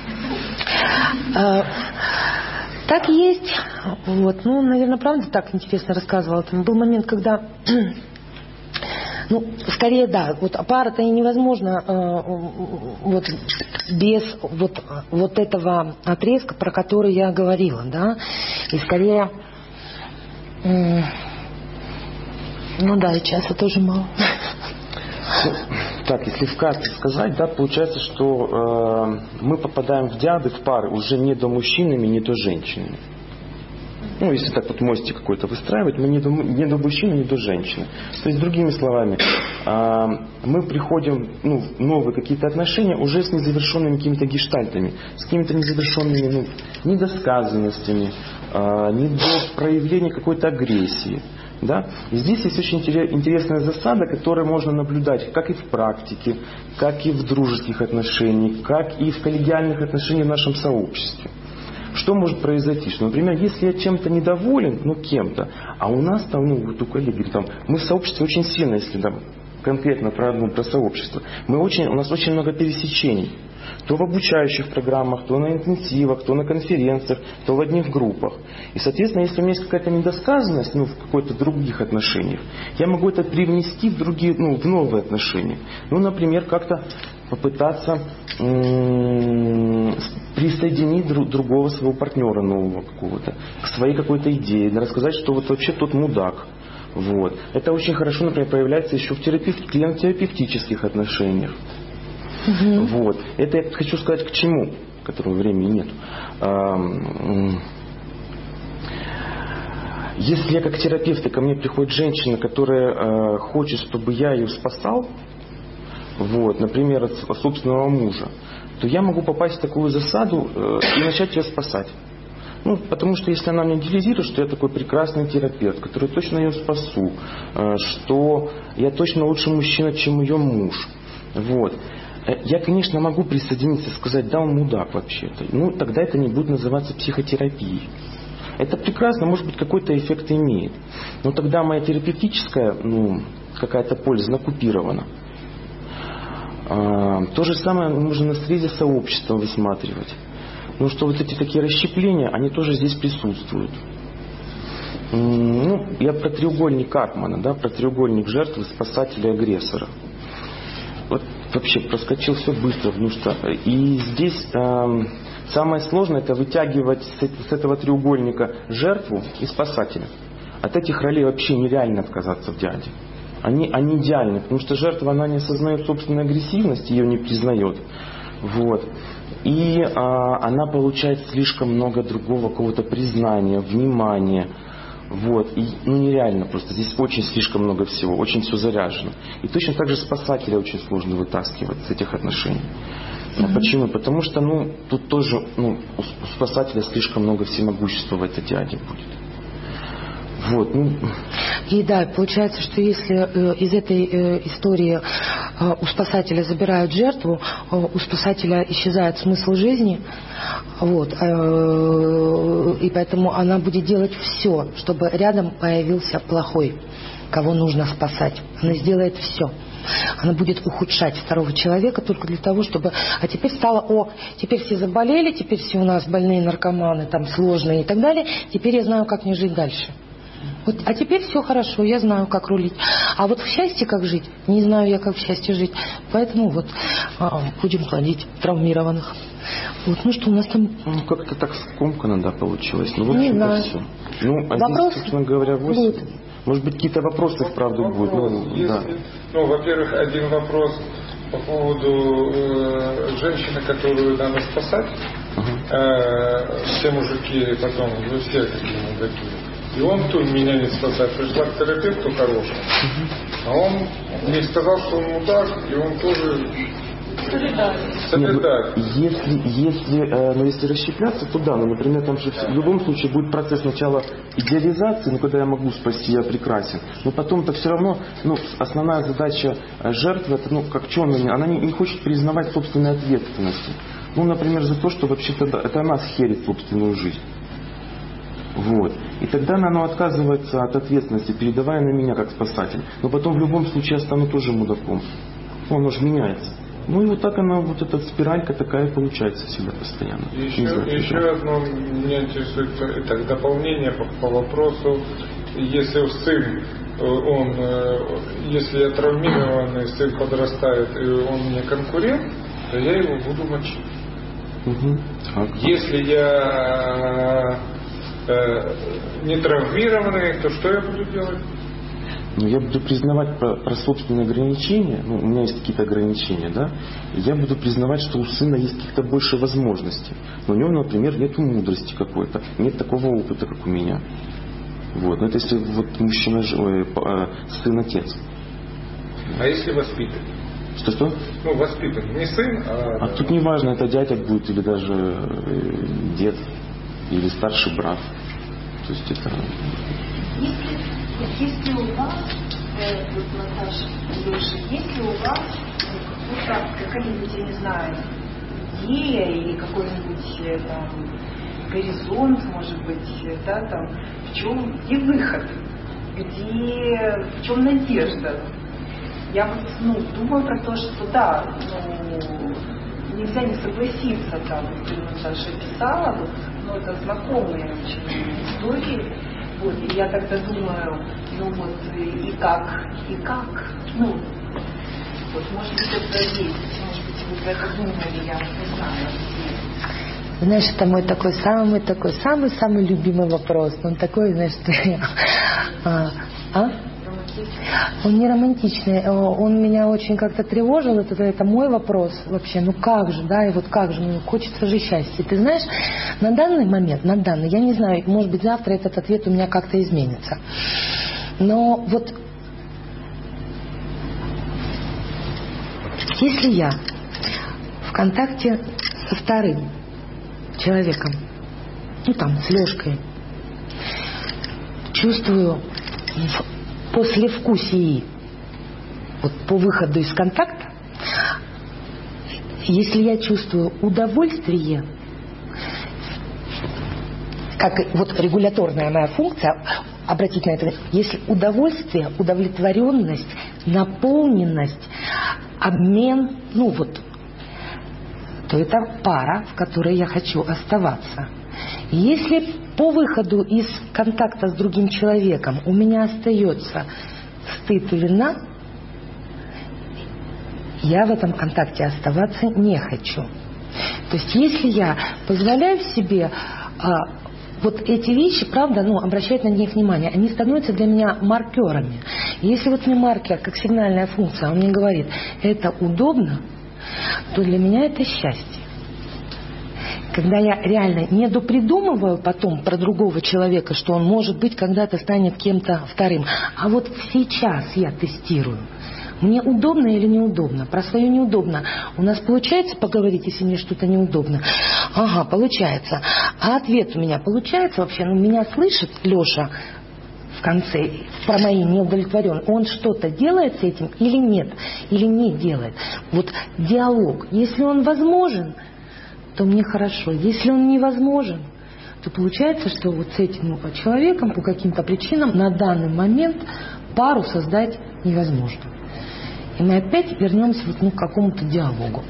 Так есть. Наверное, правда так интересно рассказывала. Был момент, когда... скорее, да. Пара-то и невозможно без этого отрезка, про который я говорила, да. И скорее... и часа тоже мало. Так, если вкратце сказать, да, получается, что мы попадаем в диады, в пары уже не до мужчинами, не до женщинами. Если так мостик какой-то выстраивать, мы не до мужчины, не до женщины. То есть, другими словами, мы приходим в новые какие-то отношения уже с незавершенными какими-то гештальтами, с какими-то незавершенными недосказанностями, недо проявления какой-то агрессии. Да? И здесь есть очень интересная засада, которую можно наблюдать как и в практике, как и в дружеских отношениях, как и в коллегиальных отношениях в нашем сообществе. Что может произойти? Что, например, если я чем-то недоволен, кем-то, а у нас у коллеги, мы в сообществе очень сильно, если конкретно про сообщество, у нас очень много пересечений. То в обучающих программах, то на интенсивах, то на конференциях, то в одних группах. И, соответственно, если у меня есть какая-то недосказанность в каких-то других отношениях, я могу это привнести в другие, в новые отношения. Например, как-то попытаться присоединить другого своего партнера нового какого-то к своей какой-то идее, рассказать, что вообще тот мудак. Это очень хорошо, например, проявляется еще в клиент-терапевтических отношениях. Угу. Это я хочу сказать к чему, которого времени нет. Если я как терапевт, и ко мне приходит женщина, которая хочет, чтобы я ее спасал, вот, например, от собственного мужа, то я могу попасть в такую засаду и начать ее спасать. Ну, потому что если она мне идеализирует, что я такой прекрасный терапевт, который точно ее спасу, что я точно лучше мужчина, чем ее муж, вот. Я, конечно, могу присоединиться и сказать, да, он мудак вообще-то. Ну, тогда это не будет называться психотерапией. Это прекрасно, может быть, какой-то эффект имеет. Но тогда моя терапевтическая, какая-то польза накупирована. То же самое нужно на срезе сообщества высматривать. Ну, что вот эти такие расщепления, они тоже здесь присутствуют. Ну, я про треугольник Карпмана, да, про треугольник жертвы, спасателя и агрессора. Вот вообще проскочил все быстро, потому что и здесь самое сложное — это вытягивать с этого треугольника жертву и спасателя. От этих ролей вообще нереально отказаться в диаде. Они идеальны, потому что жертва, она не осознает собственной агрессивности, ее не признает. Вот. И она получает слишком много другого какого-то признания, внимания. Вот. И нереально просто. Здесь очень слишком много всего, очень все заряжено. И точно так же спасателя очень сложно вытаскивать с этих отношений. Почему? Потому что тут тоже у спасателя слишком много всемогущества в этой диаде будет. Вот, И да, получается, что если из этой истории у спасателя забирают жертву, у спасателя исчезает смысл жизни, вот, и поэтому она будет делать все, чтобы рядом появился плохой, кого нужно спасать. Она сделает все. Она будет ухудшать второго человека только для того, чтобы... А теперь стало, теперь все заболели, теперь все у нас больные наркоманы, там сложные и так далее, теперь я знаю, как мне жить дальше. Вот, а теперь все хорошо, я знаю, как рулить. А вот в счастье как жить, не знаю я, как в счастье жить. Поэтому вот будем плодить травмированных. Вот, что у нас там... как-то так скомканно, да, получилось. В не знаю. все. Здесь, собственно говоря, 8. Будет. Может быть, какие-то вопросы вправду будут. Во-первых, один вопрос по поводу женщины, которую надо спасать. Все мужики потом, все такие мудаки. И он тут меня не спасает. Пришла к терапевту хорошему. А он мне сказал, что он мудак, и он тоже солидарен. Если расщепляться, то да. Например, там же в любом случае будет процесс сначала идеализации, когда я могу спасти, я прекрасен. Но потом-то все равно, основная задача жертвы, это, как что она не хочет признавать собственной ответственности. Например, за то, что вообще-то это она схерит собственную жизнь. Вот. И тогда она отказывается от ответственности, передавая на меня как спасатель. Но потом в любом случае я стану тоже мудаком. Оно же меняется. И вот так она, вот эта спиралька такая получается всегда постоянно. Еще одно меня интересует, это дополнение по вопросу, если сын, если я травмированный, сын подрастает, и он мне конкурент, то я его буду мочить. Если я не травмированный, то что я буду делать? Я буду признавать про собственные ограничения. У меня есть какие-то ограничения, да? И я буду признавать, что у сына есть каких-то больше возможностей. Но у него, например, нет мудрости какой-то, нет такого опыта, как у меня. Вот. Но это если мужчина, сын, отец. А если воспитан? Что? Воспитан. Не сын, а тут не важно, это дядя будет или даже дед. Или старший брат. То есть это... Если у вас, Наташа, Леша, если у вас какая-нибудь, я не знаю, идея или какой-нибудь горизонт, может быть, да, где выход, в чем надежда? Я думаю про то, что да, нельзя не согласиться, Наташа писала, это знакомые очень истории. И я тогда думаю, и как? Может быть, это есть, может быть, вы про это думали, я не знаю. Знаешь, это мой самый любимый вопрос. Он такой, знаешь, что я... Он не романтичный, он меня очень как-то тревожил, это мой вопрос вообще, ну как же, да, и вот как же, ну хочется же счастья. Ты знаешь, на данный момент, я не знаю, может быть завтра этот ответ у меня как-то изменится, но вот если я в контакте со вторым человеком, ну там, с Лешкой, чувствую послевкусии вот по выходу из контакта, если я чувствую удовольствие, как вот регуляторная моя функция, обратите на это, если удовольствие, удовлетворенность, наполненность, обмен, ну вот, то это пара, в которой я хочу оставаться. Если по выходу из контакта с другим человеком у меня остается стыд и вина, я в этом контакте оставаться не хочу. То есть если я позволяю себе вот эти вещи, правда, обращать на них внимание, они становятся для меня маркерами. И если вот мне маркер, как сигнальная функция, он мне говорит, это удобно, то для меня это счастье. Когда я реально не допридумываю потом про другого человека, что он, может быть, когда-то станет кем-то вторым, а вот сейчас я тестирую. Мне удобно или неудобно? Про свое неудобно. У нас получается поговорить, если мне что-то неудобно? Ага, получается. А ответ у меня получается вообще? Меня слышит Леша в конце про мои неудовлетворенные. Он что-то делает с этим или нет? Или не делает? Вот диалог. Если он возможен, то мне хорошо. Если он невозможен, то получается, что вот с этим человеком по каким-то причинам на данный момент пару создать невозможно. И мы опять вернемся к какому-то диалогу.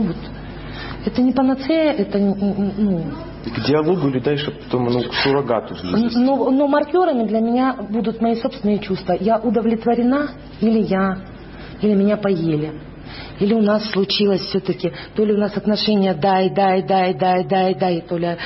Это не панацея, это к диалогу или дальше потом к суррогату. Но маркерами для меня будут мои собственные чувства. Я удовлетворена или меня поели. Или у нас случилось все-таки, то ли у нас отношения дай, то ли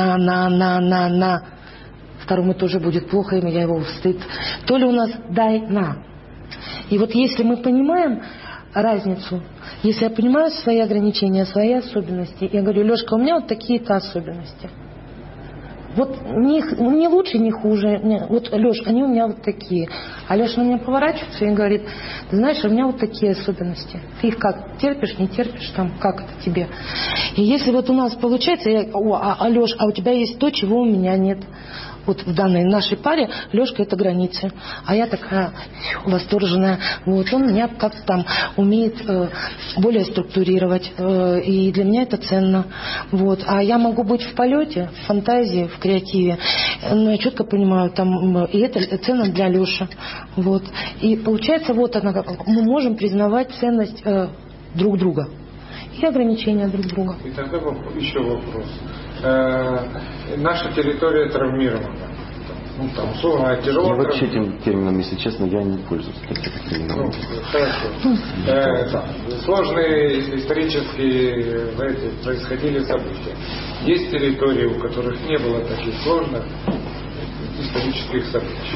на. Второму тоже будет плохо, и я его в стыд. То ли у нас дай, на. И вот если мы понимаем разницу, если я понимаю свои ограничения, свои особенности, я говорю, Лешка, у меня вот такие-то особенности. Вот не лучше, не хуже. Вот, Леш, они у меня вот такие. А Леша на меня поворачивается и говорит, ты знаешь, у меня вот такие особенности. Ты их как, терпишь, не терпишь, как это тебе? И если вот у нас получается, Леш, а у тебя есть то, чего у меня нет. Вот в данной нашей паре Лешка это границы, а я такая восторженная. Вот он меня как-то там умеет более структурировать, и для меня это ценно. Вот. А я могу быть в полете, в фантазии, в креативе, но я четко понимаю, и это ценно для Леши. Вот. И получается, вот она, мы можем признавать ценность друг друга и ограничения друг друга. И тогда еще вопрос. Наша территория травмирована. Условно, тяжело. Я вообще этим термином, если честно, я не пользуюсь таким термином. Хорошо. Сложные исторические происходили события. Есть территории, у которых не было таких сложных исторических событий.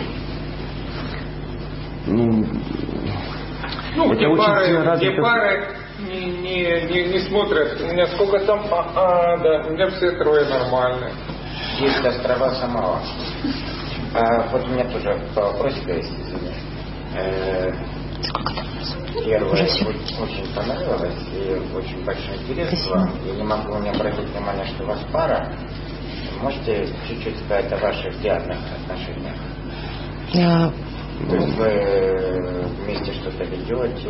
Где пары не смотрят, у меня сколько там, да, у меня все трое нормальные. Есть острова Самоа. Вот у меня тоже вопросик есть, извини. Первое очень понравилось и очень большой интерес к вам. Я не могу не обратить внимание, что у вас пара. Можете чуть-чуть сказать о ваших диадных отношениях? То есть вы вместе что-то ведете?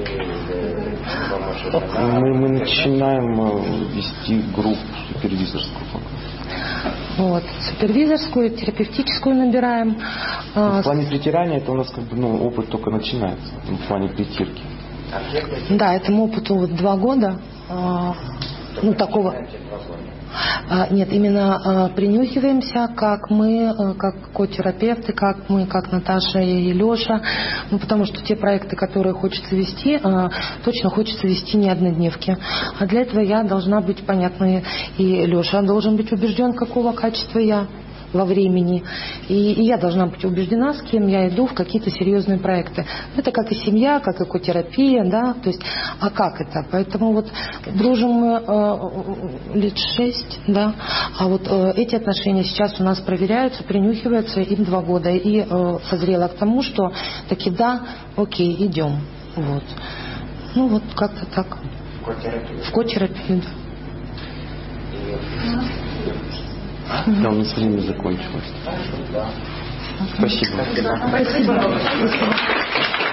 Мы начинаем вести группу супервизорскую. Вот. Супервизорскую, терапевтическую набираем. В плане притирания это у нас опыт только начинается. В плане притирки. Да, этому опыту 2 года. Такого. Нет, именно принюхиваемся, как мы, как котерапевты, как мы, как Наташа и Леша. Потому что те проекты, которые хочется вести, точно хочется вести не однодневки. А для этого я должна быть понятной, и Леша должен быть убежден, какого качества я. во времени. И я должна быть убеждена, с кем я иду в какие-то серьезные проекты. Это как и семья, как экотерапия, да, то есть, а как это? Поэтому вот дружим мы лет 6, да, а вот эти отношения сейчас у нас проверяются, принюхиваются, им 2 года, и созрела к тому, что таки да, окей, идем. Вот. Ну вот как-то так. В котерапию, да. Да, у нас время закончилось. Спасибо. Спасибо.